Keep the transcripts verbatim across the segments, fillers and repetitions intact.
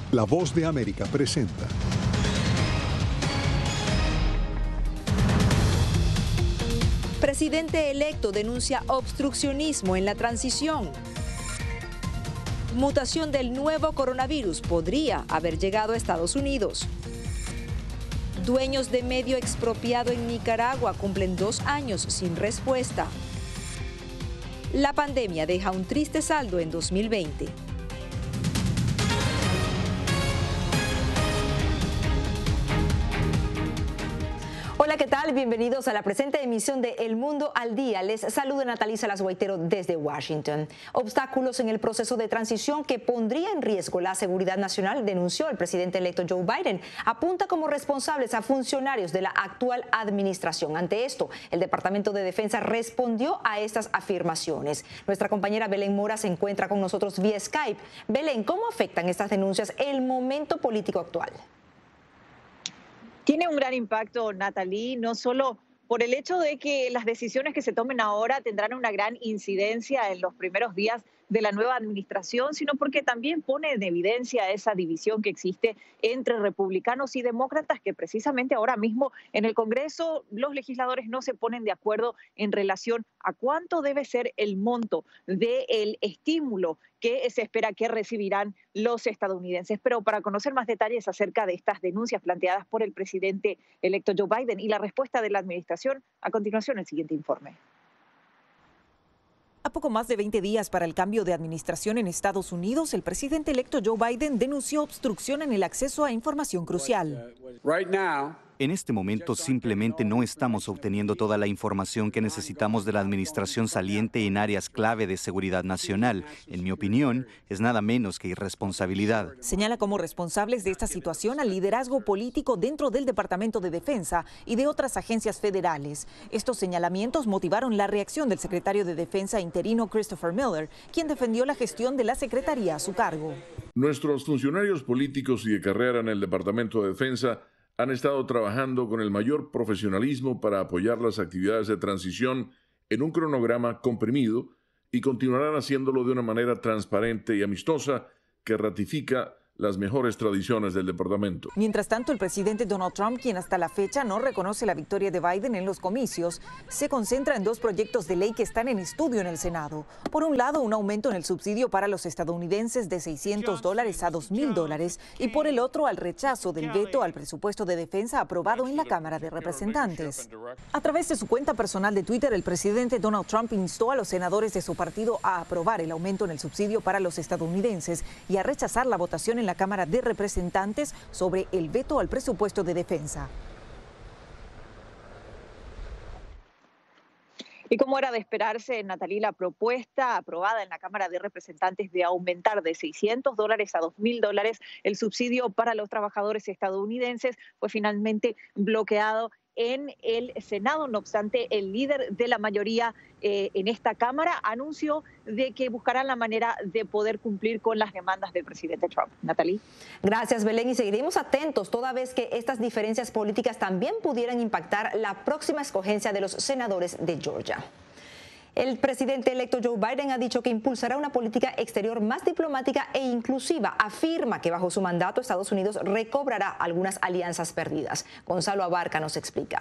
La Voz de América presenta. Presidente electo denuncia obstruccionismo en la transición. Mutación del nuevo coronavirus podría haber llegado a Estados Unidos. Dueños de medio expropiado en Nicaragua cumplen dos años sin respuesta. La pandemia deja un triste saldo en dos mil veinte. Hola, ¿qué tal? Bienvenidos a la presente emisión de El Mundo al Día. Les saluda Natalie Salas Guaitero desde Washington. Obstáculos en el proceso de transición que pondría en riesgo la seguridad nacional, denunció el presidente electo Joe Biden. Apunta como responsables a funcionarios de la actual administración. Ante esto, el Departamento de Defensa respondió a estas afirmaciones. Nuestra compañera Belén Mora se encuentra con nosotros vía Skype. Belén, ¿cómo afectan estas denuncias el momento político actual? Tiene un gran impacto, Natalie, no solo por el hecho de que las decisiones que se tomen ahora tendrán una gran incidencia en los primeros días de la nueva administración, sino porque también pone en evidencia esa división que existe entre republicanos y demócratas, que precisamente ahora mismo en el Congreso los legisladores no se ponen de acuerdo en relación a cuánto debe ser el monto del estímulo que se espera que recibirán los estadounidenses. Pero para conocer más detalles acerca de estas denuncias planteadas por el presidente electo Joe Biden y la respuesta de la administración, a continuación el siguiente informe. A poco más de veinte días para el cambio de administración en Estados Unidos, el presidente electo Joe Biden denunció obstrucción en el acceso a información crucial. En este momento simplemente no estamos obteniendo toda la información que necesitamos de la administración saliente en áreas clave de seguridad nacional. En mi opinión, es nada menos que irresponsabilidad. Señala como responsables de esta situación al liderazgo político dentro del Departamento de Defensa y de otras agencias federales. Estos señalamientos motivaron la reacción del secretario de Defensa interino Christopher Miller, quien defendió la gestión de la secretaría a su cargo. Nuestros funcionarios políticos y de carrera en el Departamento de Defensa han estado trabajando con el mayor profesionalismo para apoyar las actividades de transición en un cronograma comprimido y continuarán haciéndolo de una manera transparente y amistosa que ratifica las mejores tradiciones del departamento. Mientras tanto, el presidente Donald Trump, quien hasta la fecha no reconoce la victoria de Biden en los comicios, se concentra en dos proyectos de ley que están en estudio en el Senado. Por un lado, un aumento en el subsidio para los estadounidenses de seiscientos dólares a dos mil dólares y por el otro, al rechazo del veto al presupuesto de defensa aprobado en la Cámara de Representantes. A través de su cuenta personal de Twitter, el presidente Donald Trump instó a los senadores de su partido a aprobar el aumento en el subsidio para los estadounidenses y a rechazar la votación en en la Cámara de Representantes sobre el veto al presupuesto de defensa. Y como era de esperarse, Natalie, la propuesta aprobada en la Cámara de Representantes de aumentar de seiscientos dólares a dos mil dólares el subsidio para los trabajadores estadounidenses fue finalmente bloqueado en el Senado. No obstante, el líder de la mayoría eh, en esta Cámara anunció de que buscarán la manera de poder cumplir con las demandas del presidente Trump. Natalie. Gracias, Belén, y seguiremos atentos toda vez que estas diferencias políticas también pudieran impactar la próxima escogencia de los senadores de Georgia. El presidente electo Joe Biden ha dicho que impulsará una política exterior más diplomática e inclusiva. Afirma que bajo su mandato Estados Unidos recobrará algunas alianzas perdidas. Gonzalo Abarca nos explica.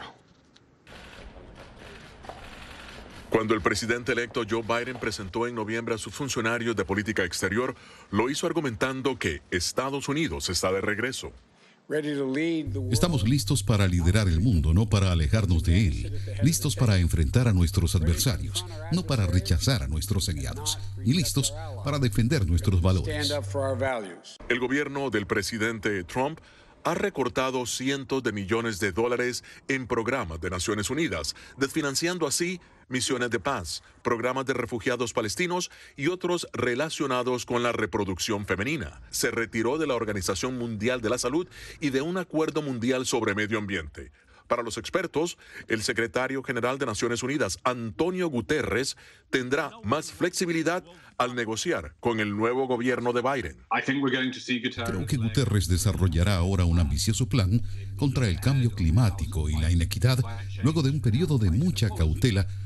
Cuando el presidente electo Joe Biden presentó en noviembre a sus funcionarios de política exterior, lo hizo argumentando que Estados Unidos está de regreso. Estamos listos para liderar el mundo, no para alejarnos de él. Listos para enfrentar a nuestros adversarios, no para rechazar a nuestros aliados. Y listos para defender nuestros valores. El gobierno del presidente Trump ha recortado cientos de millones de dólares en programas de Naciones Unidas, desfinanciando así misiones de paz, programas de refugiados palestinos y otros relacionados con la reproducción femenina. Se retiró de la Organización Mundial de la Salud y de un acuerdo mundial sobre medio ambiente. Para los expertos, el secretario general de Naciones Unidas, Antonio Guterres, tendrá más flexibilidad al negociar con el nuevo gobierno de Biden. Creo que Guterres desarrollará ahora un ambicioso plan contra el cambio climático y la inequidad, luego de un periodo de mucha cautela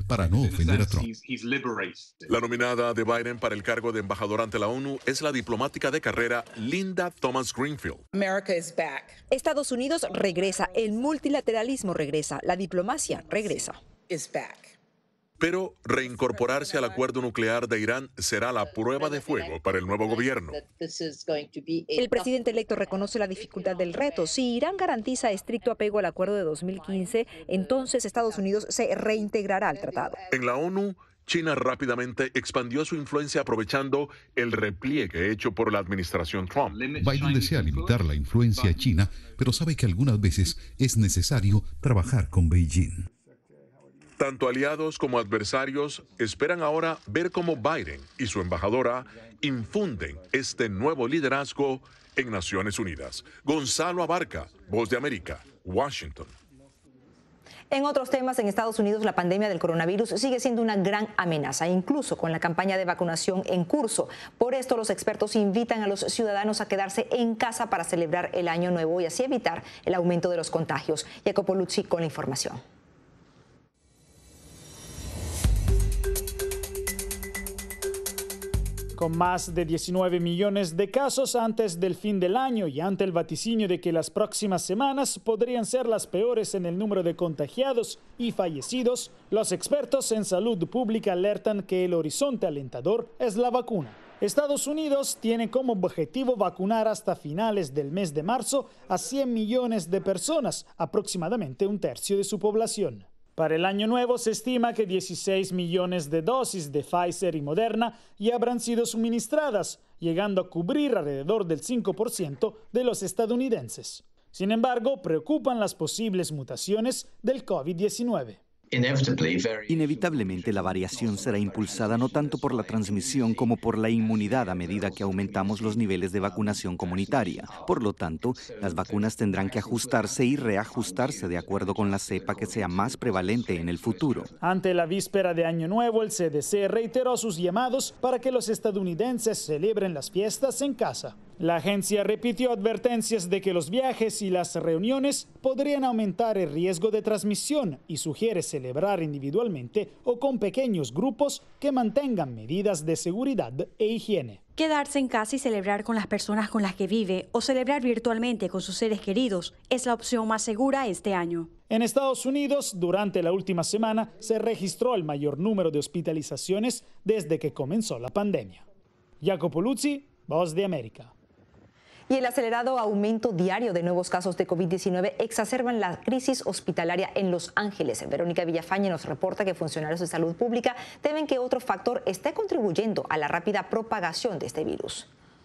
para no ofender a Trump. La nominada de Biden para el cargo de embajador ante la ONU es la diplomática de carrera Linda Thomas Greenfield. Estados Unidos regresa, el multilateralismo regresa, la diplomacia regresa. Pero reincorporarse al acuerdo nuclear de Irán será la prueba de fuego para el nuevo gobierno. El presidente electo reconoce la dificultad del reto. Si Irán garantiza estricto apego al acuerdo de dos mil quince, entonces Estados Unidos se reintegrará al tratado. En la ONU, China rápidamente expandió su influencia aprovechando el repliegue hecho por la administración Trump. Biden desea limitar la influencia china, pero sabe que algunas veces es necesario trabajar con Beijing. Tanto aliados como adversarios esperan ahora ver cómo Biden y su embajadora infunden este nuevo liderazgo en Naciones Unidas. Gonzalo Abarca, Voz de América, Washington. En otros temas, en Estados Unidos la pandemia del coronavirus sigue siendo una gran amenaza, incluso con la campaña de vacunación en curso. Por esto, los expertos invitan a los ciudadanos a quedarse en casa para celebrar el Año Nuevo y así evitar el aumento de los contagios. Jacopo Luzzi con la información. Con más de diecinueve millones de casos antes del fin del año y ante el vaticinio de que las próximas semanas podrían ser las peores en el número de contagiados y fallecidos, los expertos en salud pública alertan que el horizonte alentador es la vacuna. Estados Unidos tiene como objetivo vacunar hasta finales del mes de marzo a cien millones de personas, aproximadamente un tercio de su población. Para el año nuevo se estima que dieciséis millones de dosis de Pfizer y Moderna ya habrán sido suministradas, llegando a cubrir alrededor del cinco por ciento de los estadounidenses. Sin embargo, preocupan las posibles mutaciones del COVID diecinueve. Inevitablemente la variación será impulsada no tanto por la transmisión como por la inmunidad a medida que aumentamos los niveles de vacunación comunitaria. Por lo tanto, las vacunas tendrán que ajustarse y reajustarse de acuerdo con la cepa que sea más prevalente en el futuro. Ante la víspera de Año Nuevo, el C D C reiteró sus llamados para que los estadounidenses celebren las fiestas en casa. La agencia repitió advertencias de que los viajes y las reuniones podrían aumentar el riesgo de transmisión y sugiere celebrar individualmente o con pequeños grupos que mantengan medidas de seguridad e higiene. Quedarse en casa y celebrar con las personas con las que vive o celebrar virtualmente con sus seres queridos es la opción más segura este año. En Estados Unidos, durante la última semana, se registró el mayor número de hospitalizaciones desde que comenzó la pandemia. Jacopo Luzzi, Voz de América. Y el acelerado aumento diario de nuevos casos de COVID diecinueve exacerban la crisis hospitalaria en Los Ángeles. Verónica Villafañe nos reporta que funcionarios de salud pública temen que otro factor esté contribuyendo a la rápida propagación de este virus.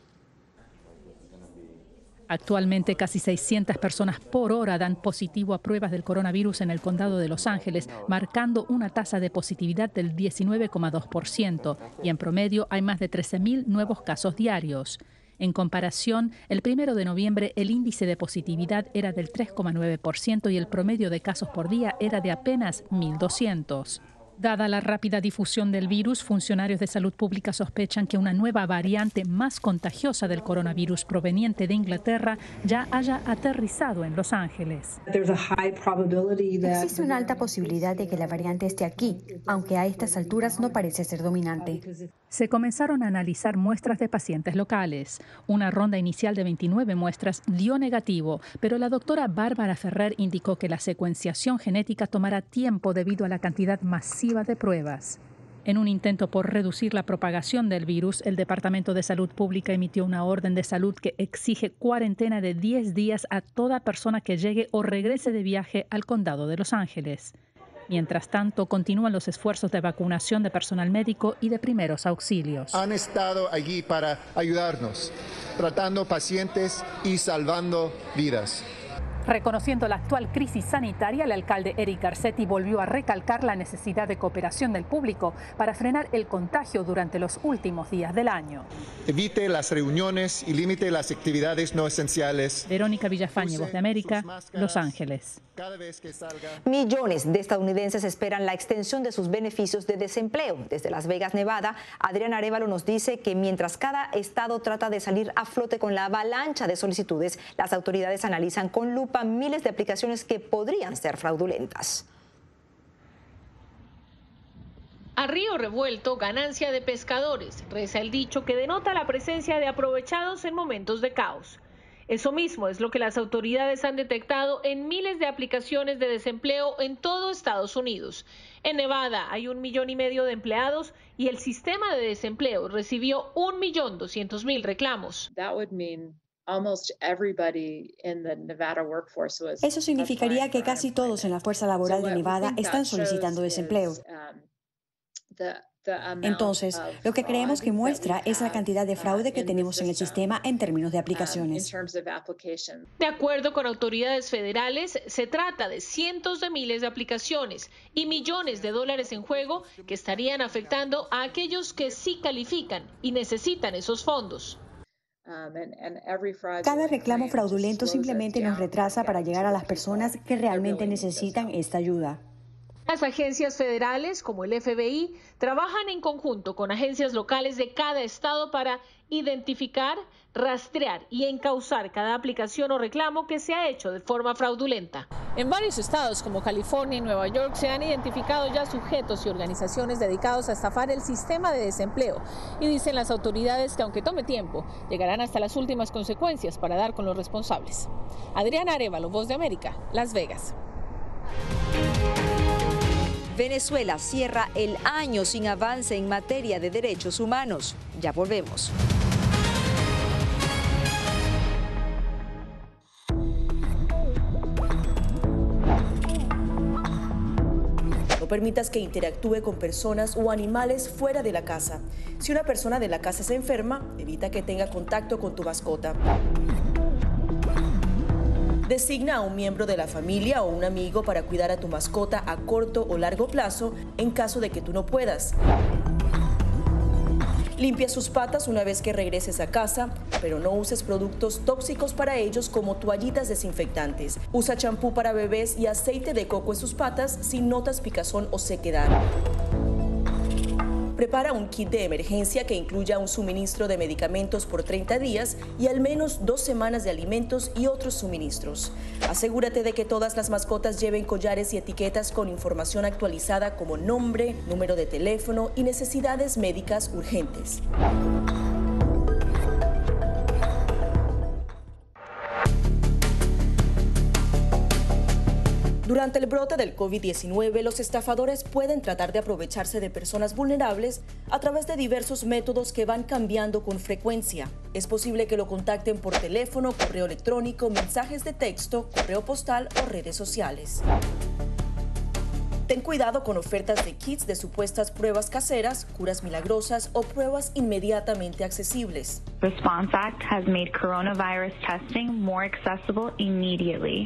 Actualmente casi seiscientas personas por hora dan positivo a pruebas del coronavirus en el condado de Los Ángeles, marcando una tasa de positividad del diecinueve coma dos por ciento y en promedio hay más de trece mil nuevos casos diarios. En comparación, el primero de noviembre el índice de positividad era del tres coma nueve por ciento y el promedio de casos por día era de apenas mil doscientos. Dada la rápida difusión del virus, funcionarios de salud pública sospechan que una nueva variante más contagiosa del coronavirus proveniente de Inglaterra ya haya aterrizado en Los Ángeles. Existe una alta posibilidad de que la variante esté aquí, aunque a estas alturas no parece ser dominante. Se comenzaron a analizar muestras de pacientes locales. Una ronda inicial de veintinueve muestras dio negativo, pero la doctora Bárbara Ferrer indicó que la secuenciación genética tomará tiempo debido a la cantidad masiva de pruebas. En un intento por reducir la propagación del virus, el Departamento de Salud Pública emitió una orden de salud que exige cuarentena de diez días a toda persona que llegue o regrese de viaje al condado de Los Ángeles. Mientras tanto, continúan los esfuerzos de vacunación de personal médico y de primeros auxilios. Han estado allí para ayudarnos, tratando pacientes y salvando vidas. Reconociendo la actual crisis sanitaria, el alcalde Eric Garcetti volvió a recalcar la necesidad de cooperación del público para frenar el contagio durante los últimos días del año. Evite las reuniones y limite las actividades no esenciales. Verónica Villafañe, Voz de América, Los Ángeles. Millones de estadounidenses esperan la extensión de sus beneficios de desempleo. Desde Las Vegas, Nevada, Adrián Arévalo nos dice que mientras cada estado trata de salir a flote con la avalancha de solicitudes, las autoridades analizan con lupa miles de aplicaciones que podrían ser fraudulentas. A río revuelto, ganancia de pescadores, reza el dicho que denota la presencia de aprovechados en momentos de caos. Eso mismo es lo que las autoridades han detectado en miles de aplicaciones de desempleo en todo Estados Unidos. En Nevada hay un millón y medio de empleados y el sistema de desempleo recibió un millón doscientos mil reclamos. Eso significaría que casi todos en la fuerza laboral de Nevada están solicitando desempleo. Entonces, lo que creemos que muestra es la cantidad de fraude que tenemos en el sistema en términos de aplicaciones. De acuerdo con autoridades federales, se trata de cientos de miles de aplicaciones y millones de dólares en juego que estarían afectando a aquellos que sí califican y necesitan esos fondos. Cada reclamo fraudulento simplemente nos retrasa para llegar a las personas que realmente necesitan esta ayuda. Las agencias federales, como el F B I, trabajan en conjunto con agencias locales de cada estado para identificar, rastrear y encauzar cada aplicación o reclamo que se ha hecho de forma fraudulenta. En varios estados como California y Nueva York se han identificado ya sujetos y organizaciones dedicados a estafar el sistema de desempleo y dicen las autoridades que aunque tome tiempo, llegarán hasta las últimas consecuencias para dar con los responsables. Adriana Arévalo, Voz de América, Las Vegas. Venezuela cierra el año sin avance en materia de derechos humanos. Ya volvemos. No permitas que interactúe con personas o animales fuera de la casa. Si una persona de la casa se enferma, evita que tenga contacto con tu mascota. Designa a un miembro de la familia o un amigo para cuidar a tu mascota a corto o largo plazo en caso de que tú no puedas. Limpia sus patas una vez que regreses a casa, pero no uses productos tóxicos para ellos como toallitas desinfectantes. Usa champú para bebés y aceite de coco en sus patas si notas picazón o sequedad. Prepara un kit de emergencia que incluya un suministro de medicamentos por treinta días y al menos dos semanas de alimentos y otros suministros. Asegúrate de que todas las mascotas lleven collares y etiquetas con información actualizada como nombre, número de teléfono y necesidades médicas urgentes. Durante el brote del COVID diecinueve, los estafadores pueden tratar de aprovecharse de personas vulnerables a través de diversos métodos que van cambiando con frecuencia. Es posible que lo contacten por teléfono, correo electrónico, mensajes de texto, correo postal o redes sociales. Ten cuidado con ofertas de kits de supuestas pruebas caseras, curas milagrosas o pruebas inmediatamente accesibles. Response Act has made coronavirus testing more accessible immediately.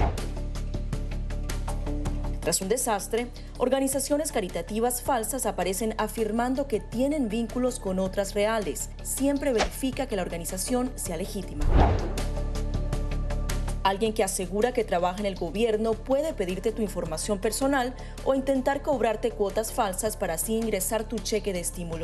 Tras un desastre, organizaciones caritativas falsas aparecen afirmando que tienen vínculos con otras reales. Siempre verifica que la organización sea legítima. Alguien que asegura que trabaja en el gobierno puede pedirte tu información personal o intentar cobrarte cuotas falsas para así ingresar tu cheque de estímulo.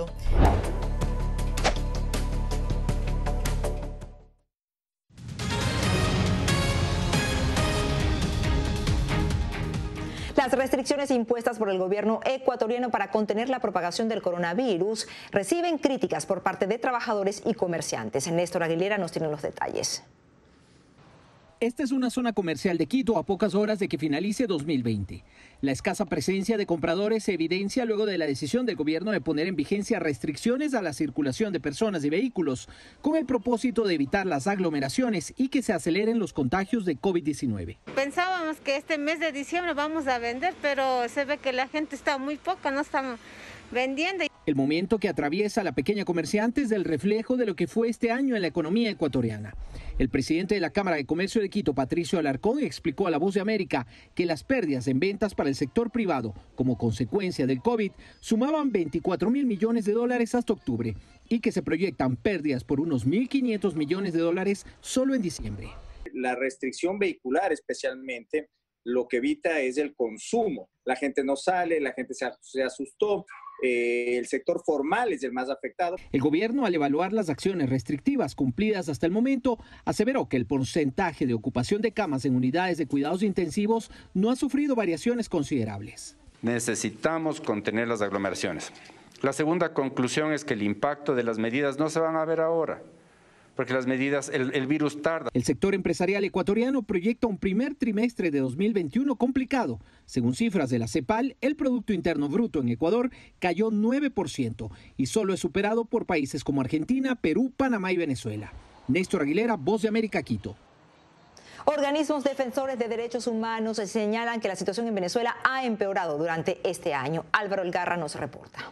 Las restricciones impuestas por el gobierno ecuatoriano para contener la propagación del coronavirus reciben críticas por parte de trabajadores y comerciantes. Néstor Aguilera nos tiene los detalles. Esta es una zona comercial de Quito a pocas horas de que finalice dos mil veinte. La escasa presencia de compradores se evidencia luego de la decisión del gobierno de poner en vigencia restricciones a la circulación de personas y vehículos, con el propósito de evitar las aglomeraciones y que se aceleren los contagios de COVID diecinueve. Pensábamos que este mes de diciembre vamos a vender, pero se ve que la gente está muy poca, no estamos vendiendo. El momento que atraviesa la pequeña comerciante es el reflejo de lo que fue este año en la economía ecuatoriana. El presidente de la Cámara de Comercio de Quito, Patricio Alarcón, explicó a La Voz de América que las pérdidas en ventas para el sector privado como consecuencia del COVID sumaban veinticuatro mil millones de dólares hasta octubre y que se proyectan pérdidas por unos mil quinientos millones de dólares solo en diciembre. La restricción vehicular especialmente lo que evita es el consumo. La gente no sale, la gente se asustó. Eh, el sector formal es el más afectado. El gobierno, al evaluar las acciones restrictivas cumplidas hasta el momento, aseveró que el porcentaje de ocupación de camas en unidades de cuidados intensivos no ha sufrido variaciones considerables. Necesitamos contener las aglomeraciones. La segunda conclusión es que el impacto de las medidas no se van a ver ahora, porque las medidas, el, el virus tarda. El sector empresarial ecuatoriano proyecta un primer trimestre de dos mil veintiuno complicado. Según cifras de la CEPAL, el Producto Interno Bruto en Ecuador cayó nueve por ciento y solo es superado por países como Argentina, Perú, Panamá y Venezuela. Néstor Aguilera, Voz de América, Quito. Organismos defensores de derechos humanos señalan que la situación en Venezuela ha empeorado durante este año. Álvaro Algarra nos reporta.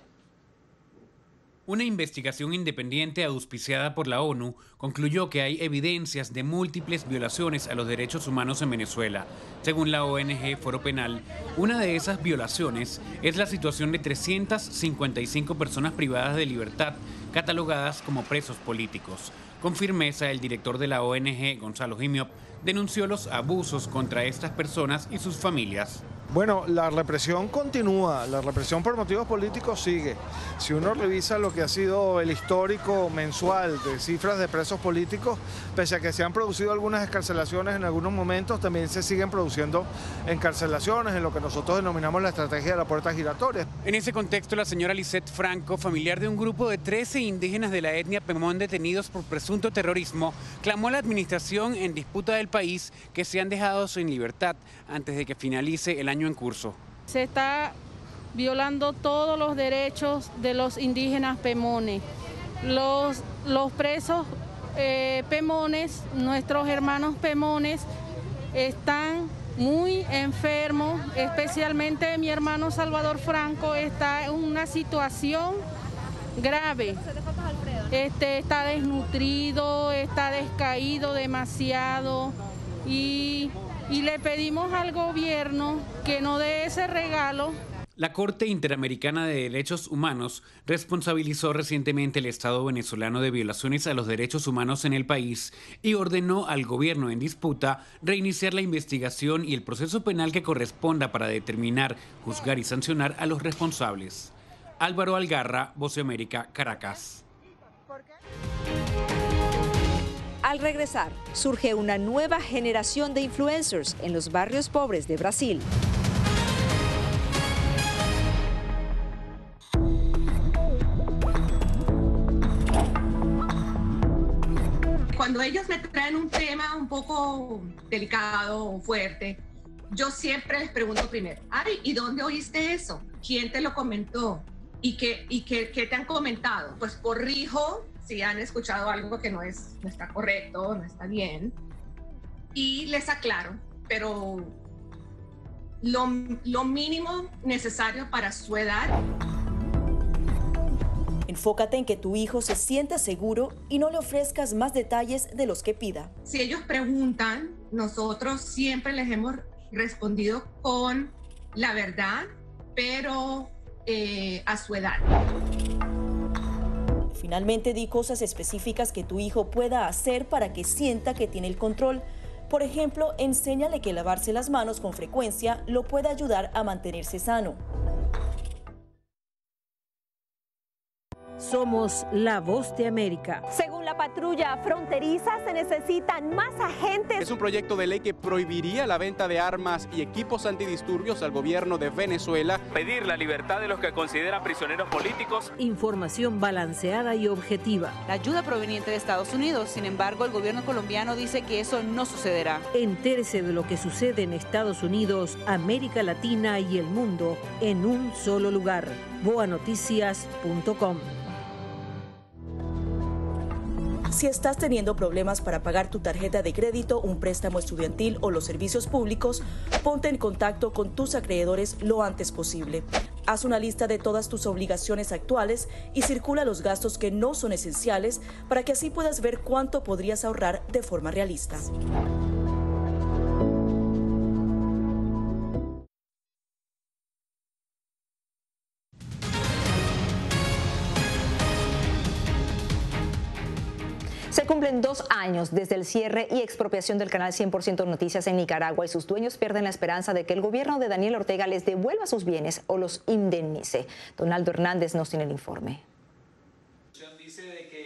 Una investigación independiente auspiciada por la ONU concluyó que hay evidencias de múltiples violaciones a los derechos humanos en Venezuela. Según la O N G Foro Penal, una de esas violaciones es la situación de trescientas cincuenta y cinco personas privadas de libertad, catalogadas como presos políticos. Con firmeza, el director de la O N G, Gonzalo Jimiop, denunció los abusos contra estas personas y sus familias. Bueno, la represión continúa, la represión por motivos políticos sigue. Si uno revisa lo que ha sido el histórico mensual de cifras de presos políticos, pese a que se han producido algunas excarcelaciones en algunos momentos, también se siguen produciendo encarcelaciones en lo que nosotros denominamos la estrategia de la puerta giratoria. En ese contexto, la señora Lisette Franco, familiar de un grupo de trece indígenas de la etnia Pemón detenidos por presunto terrorismo, clamó a la administración en disputa del país que sean dejados en libertad antes de que finalice el año en curso. Se está violando todos los derechos de los indígenas pemones. Los, los presos eh, pemones, nuestros hermanos pemones, están muy enfermos, especialmente mi hermano Salvador Franco está en una situación grave. Este, está desnutrido, está descaído demasiado y... Y le pedimos al gobierno que no dé ese regalo. La Corte Interamericana de Derechos Humanos responsabilizó recientemente al Estado venezolano de violaciones a los derechos humanos en el país y ordenó al gobierno en disputa reiniciar la investigación y el proceso penal que corresponda para determinar, juzgar y sancionar a los responsables. Álvaro Algarra, Voz de América, Caracas. Al regresar, surge una nueva generación de influencers en los barrios pobres de Brasil. Cuando ellos me traen un tema un poco delicado o fuerte, yo siempre les pregunto primero, ay, ¿y dónde oíste eso? ¿Quién te lo comentó? ¿Y qué, y qué, qué te han comentado? Pues corrijo si han escuchado algo que no, es, no está correcto, no está bien, y les aclaro, pero lo, lo mínimo necesario para su edad. Enfócate en que tu hijo se sienta seguro y no le ofrezcas más detalles de los que pida. Si ellos preguntan, nosotros siempre les hemos respondido con la verdad, pero eh, a su edad. Finalmente, di cosas específicas que tu hijo pueda hacer para que sienta que tiene el control. Por ejemplo, enséñale que lavarse las manos con frecuencia lo puede ayudar a mantenerse sano. Somos la Voz de América. Según la patrulla fronteriza, se necesitan más agentes. Es un proyecto de ley que prohibiría la venta de armas y equipos antidisturbios al gobierno de Venezuela. Pedir la libertad de los que consideran prisioneros políticos. Información balanceada y objetiva. La ayuda proveniente de Estados Unidos, sin embargo, el gobierno colombiano dice que eso no sucederá. Entérese de lo que sucede en Estados Unidos, América Latina y el mundo en un solo lugar. boa noticias punto com. Si estás teniendo problemas para pagar tu tarjeta de crédito, un préstamo estudiantil o los servicios públicos, ponte en contacto con tus acreedores lo antes posible. Haz una lista de todas tus obligaciones actuales y circula los gastos que no son esenciales para que así puedas ver cuánto podrías ahorrar de forma realista. Se cumplen dos años desde el cierre y expropiación del canal cien por ciento Noticias en Nicaragua y sus dueños pierden la esperanza de que el gobierno de Daniel Ortega les devuelva sus bienes o los indemnice. Donaldo Hernández nos tiene el informe. Dice de que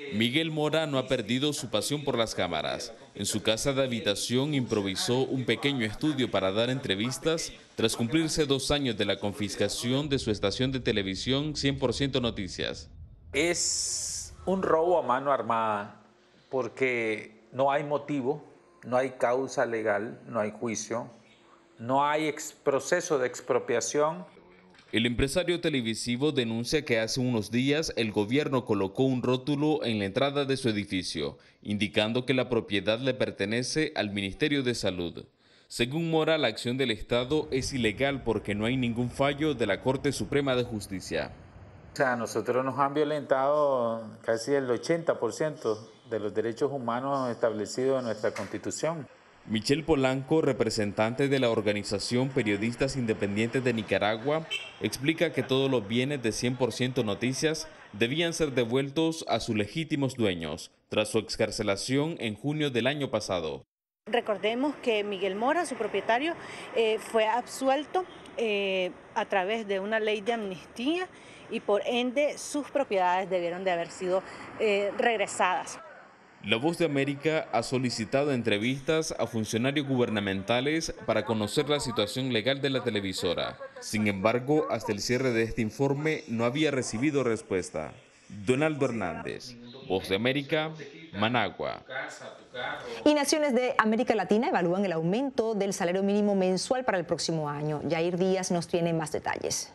Miguel Mora no ha perdido su pasión por las cámaras. En su casa de habitación improvisó un pequeño estudio para dar entrevistas tras cumplirse dos años de la confiscación de su estación de televisión cien por ciento Noticias. Es un robo a mano armada porque no hay motivo, no hay causa legal, no hay juicio, no hay ex proceso de expropiación. El empresario televisivo denuncia que hace unos días el gobierno colocó un rótulo en la entrada de su edificio, indicando que la propiedad le pertenece al Ministerio de Salud. Según Mora, la acción del Estado es ilegal porque no hay ningún fallo de la Corte Suprema de Justicia. O sea, a nosotros nos han violentado casi el ochenta por ciento de los derechos humanos establecidos en nuestra Constitución. Michelle Polanco, representante de la organización Periodistas Independientes de Nicaragua, explica que todos los bienes de cien por ciento Noticias debían ser devueltos a sus legítimos dueños, tras su excarcelación en junio del año pasado. Recordemos que Miguel Mora, su propietario, eh, fue absuelto eh, a través de una ley de amnistía y por ende sus propiedades debieron de haber sido eh, regresadas. La Voz de América ha solicitado entrevistas a funcionarios gubernamentales para conocer la situación legal de la televisora. Sin embargo, hasta el cierre de este informe no había recibido respuesta. Donaldo Hernández, Voz de América, Managua. Y naciones de América Latina evalúan el aumento del salario mínimo mensual para el próximo año. Yair Díaz nos tiene más detalles.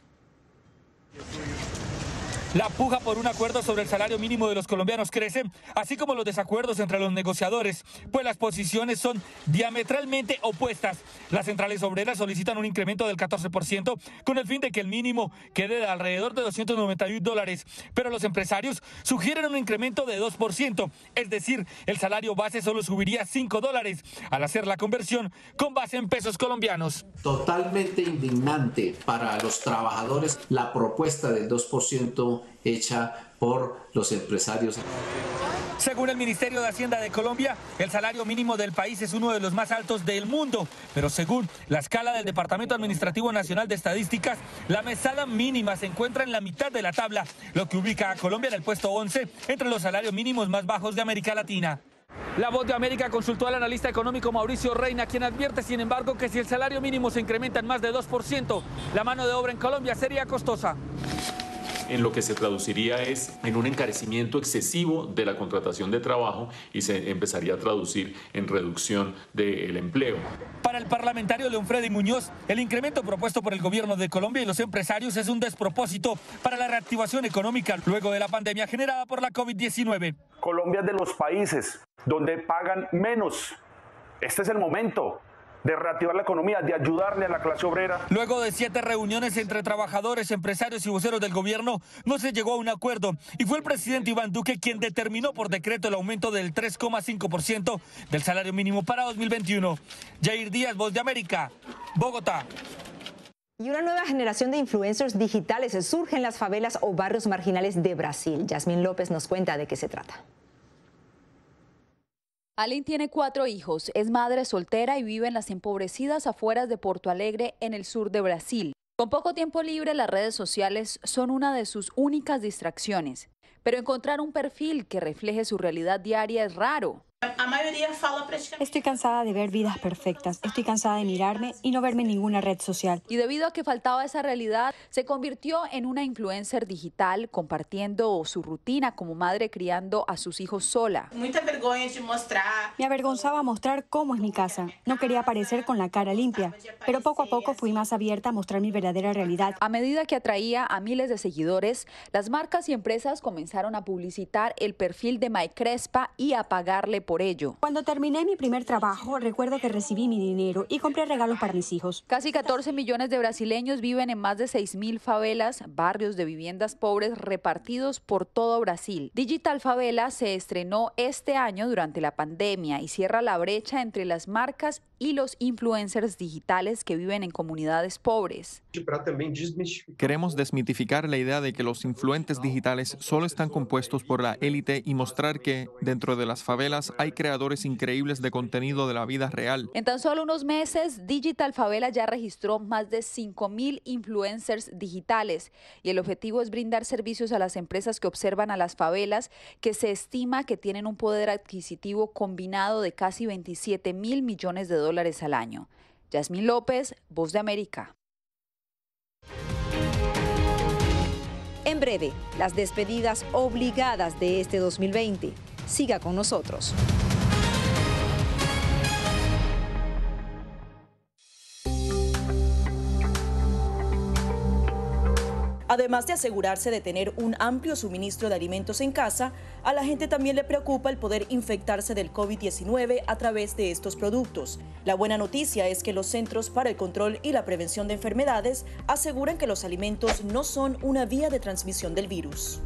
La puja por un acuerdo sobre el salario mínimo de los colombianos crece, así como los desacuerdos entre los negociadores, pues las posiciones son diametralmente opuestas. Las centrales obreras solicitan un incremento del catorce por ciento con el fin de que el mínimo quede de alrededor de doscientos noventa y uno dólares, pero los empresarios sugieren un incremento de dos por ciento, es decir, el salario base solo subiría cinco dólares al hacer la conversión con base en pesos colombianos. Totalmente indignante para los trabajadores la propuesta del dos por ciento hecha por los empresarios. Según el Ministerio de Hacienda de Colombia, el salario mínimo del país es uno de los más altos del mundo, pero según la escala del Departamento Administrativo Nacional de Estadísticas, la mesada mínima se encuentra en la mitad de la tabla, lo que ubica a Colombia en el puesto once entre los salarios mínimos más bajos de América Latina. La Voz de América consultó al analista económico Mauricio Reina, quien advierte, sin embargo, que si el salario mínimo se incrementa en más de dos por ciento, la mano de obra en Colombia sería costosa. En lo que se traduciría es en un encarecimiento excesivo de la contratación de trabajo y se empezaría a traducir en reducción del empleo. Para el parlamentario León Freddy Muñoz, el incremento propuesto por el gobierno de Colombia y los empresarios es un despropósito para la reactivación económica luego de la pandemia generada por la COVID diecinueve. Colombia es de los países donde pagan menos. Este es el momento de reactivar la economía, de ayudarle a la clase obrera. Luego de siete reuniones entre trabajadores, empresarios y voceros del gobierno, no se llegó a un acuerdo y fue el presidente Iván Duque quien determinó por decreto el aumento del tres coma cinco por ciento del salario mínimo para dos mil veintiuno. Yair Díaz, Voz de América, Bogotá. Y una nueva generación de influencers digitales surge en las favelas o barrios marginales de Brasil. Yasmín López nos cuenta de qué se trata. Aline tiene cuatro hijos, es madre soltera y vive en las empobrecidas afueras de Porto Alegre, en el sur de Brasil. Con poco tiempo libre, las redes sociales son una de sus únicas distracciones. Pero encontrar un perfil que refleje su realidad diaria es raro. Estoy cansada de ver vidas perfectas, estoy cansada de mirarme y no verme en ninguna red social. Y debido a que faltaba esa realidad, se convirtió en una influencer digital compartiendo su rutina como madre criando a sus hijos sola. Me avergonzaba mostrar cómo es mi casa, no quería aparecer con la cara limpia, pero poco a poco fui más abierta a mostrar mi verdadera realidad. A medida que atraía a miles de seguidores, las marcas y empresas comenzaron a publicitar el perfil de May Crespa y a pagarle por ello. Cuando terminé mi primer trabajo, recuerdo que recibí mi dinero y compré regalos para mis hijos. Casi catorce millones de brasileños viven en más de seis mil favelas, barrios de viviendas pobres repartidos por todo Brasil. Digital Favela se estrenó este año durante la pandemia y cierra la brecha entre las marcas y los influencers digitales que viven en comunidades pobres. Queremos desmitificar la idea de que los influentes digitales solo están compuestos por la élite y mostrar que, dentro de las favelas, hay creativos creadores increíbles de contenido de la vida real. En tan solo unos meses, Digital Favela ya registró más de cinco mil influencers digitales y el objetivo es brindar servicios a las empresas que observan a las favelas, que se estima que tienen un poder adquisitivo combinado de casi veintisiete mil millones de dólares al año. Yasmín López, Voz de América. En breve, las despedidas obligadas de este dos mil veinte. Siga con nosotros. Además de asegurarse de tener un amplio suministro de alimentos en casa, a la gente también le preocupa el poder infectarse del COVID diecinueve a través de estos productos. La buena noticia es que los Centros para el Control y la Prevención de Enfermedades aseguran que los alimentos no son una vía de transmisión del virus.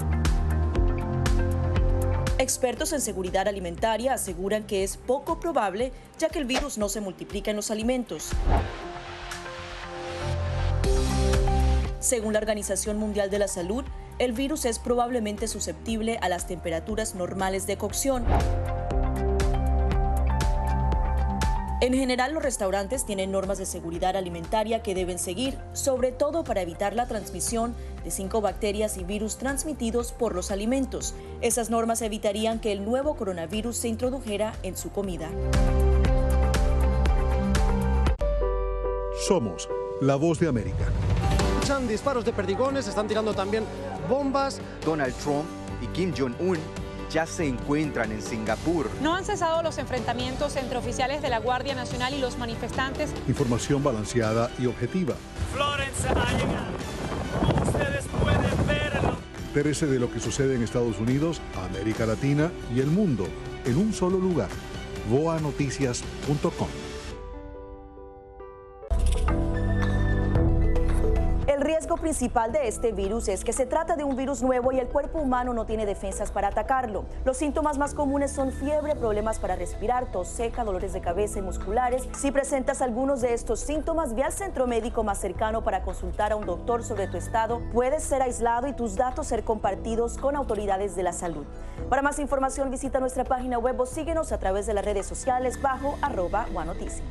Expertos en seguridad alimentaria aseguran que es poco probable, ya que el virus no se multiplica en los alimentos. Según la Organización Mundial de la Salud, el virus es probablemente susceptible a las temperaturas normales de cocción. En general, los restaurantes tienen normas de seguridad alimentaria que deben seguir, sobre todo para evitar la transmisión de cinco bacterias y virus transmitidos por los alimentos. Esas normas evitarían que el nuevo coronavirus se introdujera en su comida. Somos la Voz de América. Disparos de perdigones, están tirando también bombas. Donald Trump y Kim Jong-un ya se encuentran en Singapur. No han cesado los enfrentamientos entre oficiales de la Guardia Nacional y los manifestantes. Información balanceada y objetiva. Florence ha llegado. Como ustedes pueden verlo. Entérese de lo que sucede en Estados Unidos, América Latina y el mundo en un solo lugar. voa noticias punto com. El riesgo principal de este virus es que se trata de un virus nuevo y el cuerpo humano no tiene defensas para atacarlo. Los síntomas más comunes son fiebre, problemas para respirar, tos seca, dolores de cabeza y musculares. Si presentas algunos de estos síntomas, ve al centro médico más cercano para consultar a un doctor sobre tu estado. Puedes ser aislado y tus datos ser compartidos con autoridades de la salud. Para más información, visita nuestra página web o síguenos a través de las redes sociales bajo arroba Voa Noticias.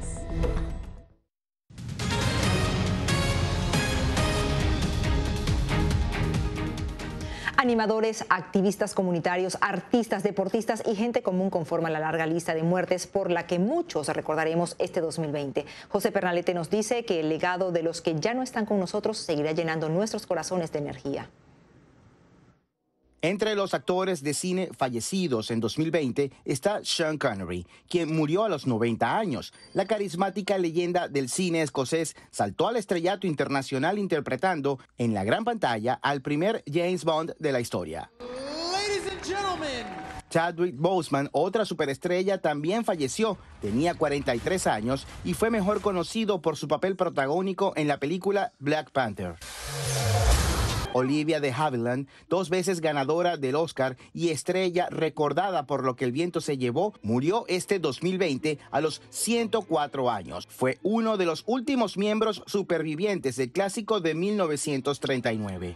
Animadores, activistas comunitarios, artistas, deportistas y gente común conforman la larga lista de muertes por la que muchos recordaremos este dos mil veinte. José Pernalete nos dice que el legado de los que ya no están con nosotros seguirá llenando nuestros corazones de energía. Entre los actores de cine fallecidos en dos mil veinte está Sean Connery, quien murió a los noventa años. La carismática leyenda del cine escocés saltó al estrellato internacional interpretando en la gran pantalla al primer James Bond de la historia. Ladies and gentlemen. Chadwick Boseman, otra superestrella, también falleció. Tenía cuarenta y tres años y fue mejor conocido por su papel protagónico en la película Black Panther. Olivia de Havilland, dos veces ganadora del Oscar y estrella recordada por Lo que el viento se llevó, murió este dos mil veinte a los ciento cuatro años. Fue uno de los últimos miembros supervivientes del clásico de mil novecientos treinta y nueve.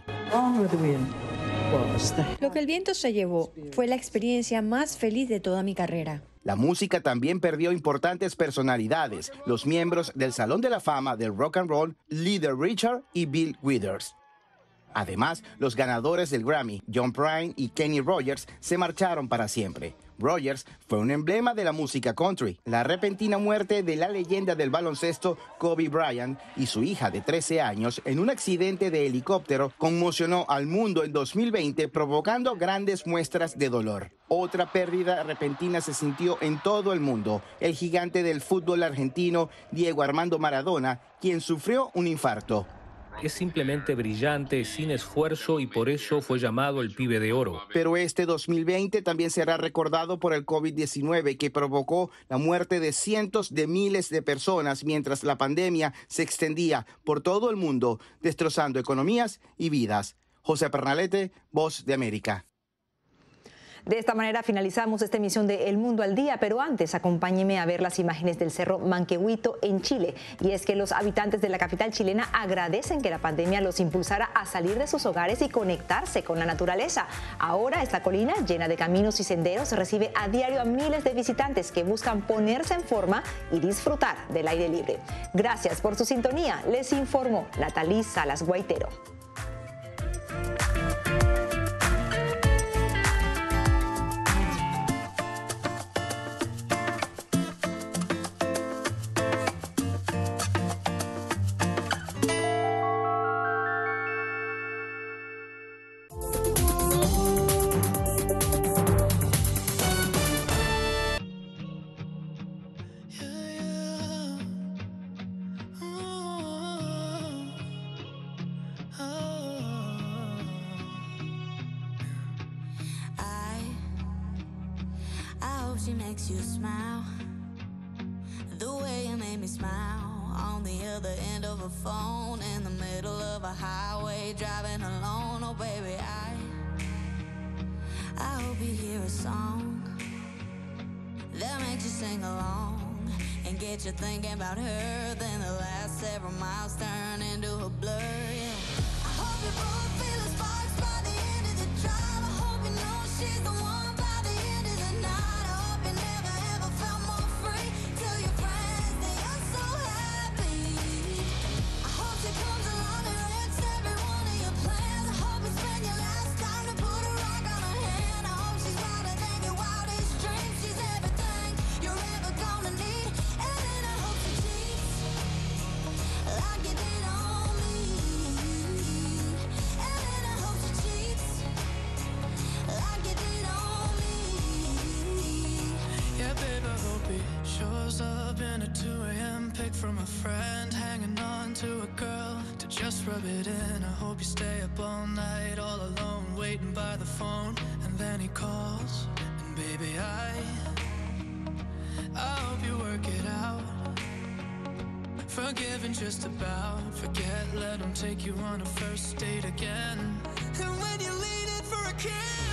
Lo que el viento se llevó fue la experiencia más feliz de toda mi carrera. La música también perdió importantes personalidades, los miembros del Salón de la Fama del Rock and Roll, Little Richard y Bill Withers. Además, los ganadores del Grammy, John Prine y Kenny Rogers, se marcharon para siempre. Rogers fue un emblema de la música country. La repentina muerte de la leyenda del baloncesto Kobe Bryant y su hija de trece años en un accidente de helicóptero conmocionó al mundo en dos mil veinte, provocando grandes muestras de dolor. Otra pérdida repentina se sintió en todo el mundo. El gigante del fútbol argentino, Diego Armando Maradona, quien sufrió un infarto. Es simplemente brillante, sin esfuerzo, y por eso fue llamado el pibe de oro. Pero este dos mil veinte también será recordado por el COVID diecinueve, que provocó la muerte de cientos de miles de personas mientras la pandemia se extendía por todo el mundo, destrozando economías y vidas. José Pernalete, Voz de América. De esta manera finalizamos esta emisión de El Mundo al Día, pero antes acompáñeme a ver las imágenes del Cerro Manquehuito en Chile. Y es que los habitantes de la capital chilena agradecen que la pandemia los impulsara a salir de sus hogares y conectarse con la naturaleza. Ahora esta colina, llena de caminos y senderos, recibe a diario a miles de visitantes que buscan ponerse en forma y disfrutar del aire libre. Gracias por su sintonía. Les informó Natalí Salas Guaitero. She makes you smile the way you made me smile on the other end of a phone in the middle of a highway driving alone. Oh baby, I I hope you hear a song that makes you sing along and get you thinking about her. Then the last several miles turn into a blur. Yeah. I hope you both feel the sparks by the end of the drive. I hope you know she's the one by the end of the night. Shows up in a two a.m. pic from a friend, hanging on to a girl to just rub it in. I hope you stay up all night, all alone, waiting by the phone. And then he calls, and baby, I I hope you work it out. Forgiving just about, forget, let him take you on a first date again. And when you lean in for a kiss,